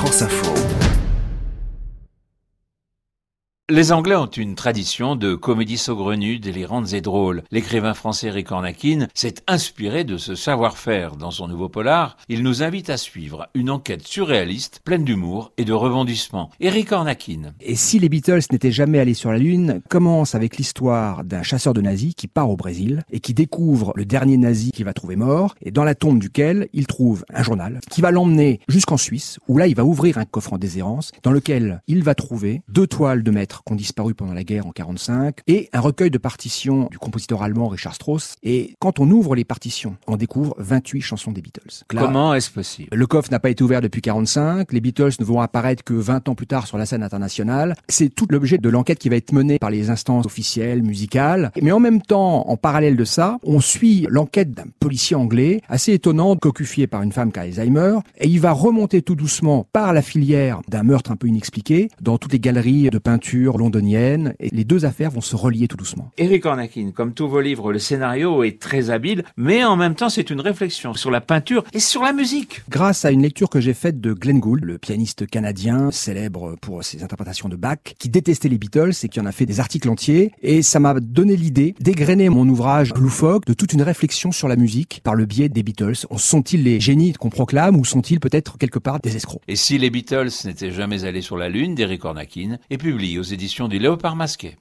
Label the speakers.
Speaker 1: France Info.
Speaker 2: Les Anglais ont une tradition de comédies saugrenues, délirantes et drôles. L'écrivain français Eric Ornakine s'est inspiré de ce savoir-faire. Dans son nouveau polar, il nous invite à suivre une enquête surréaliste, pleine d'humour et de rebondissements. Eric Ornakine.
Speaker 3: Et si les Beatles n'étaient jamais allés sur la Lune, commence avec l'histoire d'un chasseur de nazis qui part au Brésil et qui découvre le dernier nazi qu'il va trouver mort, et dans la tombe duquel il trouve un journal qui va l'emmener jusqu'en Suisse, où là il va ouvrir un coffre en déshérence dans lequel il va trouver 2 toiles de maître qui ont disparu pendant la guerre en 1945 et un recueil de partitions du compositeur allemand Richard Strauss. Et quand on ouvre les partitions, on découvre 28 chansons des Beatles. Là,
Speaker 2: comment est-ce possible?
Speaker 3: Le coffre n'a pas été ouvert depuis 1945, les Beatles ne vont apparaître que 20 ans plus tard sur la scène internationale. C'est tout l'objet de l'enquête qui va être menée par les instances officielles, musicales. Mais en même temps, en parallèle de ça, on suit l'enquête d'un policier anglais assez étonnant, cocufié par une femme qui a Alzheimer, et il va remonter tout doucement par la filière d'un meurtre un peu inexpliqué dans toutes les galeries de peinture londoniennes, et les deux affaires vont se relier tout doucement.
Speaker 2: Eric Ornakine, comme tous vos livres, le scénario est très habile, mais en même temps c'est une réflexion sur la peinture et sur la musique.
Speaker 3: Grâce à une lecture que j'ai faite de Glenn Gould, le pianiste canadien, célèbre pour ses interprétations de Bach, qui détestait les Beatles et qui en a fait des articles entiers, et ça m'a donné l'idée d'égrener mon ouvrage loufoque de toute une réflexion sur la musique par le biais des Beatles. Sont-ils les génies qu'on proclame ou sont-ils peut-être quelque part des escrocs?
Speaker 2: Et si les Beatles n'étaient jamais allés sur la Lune, d'Eric Ornakine est publié aux éditions du Léopard Masqué.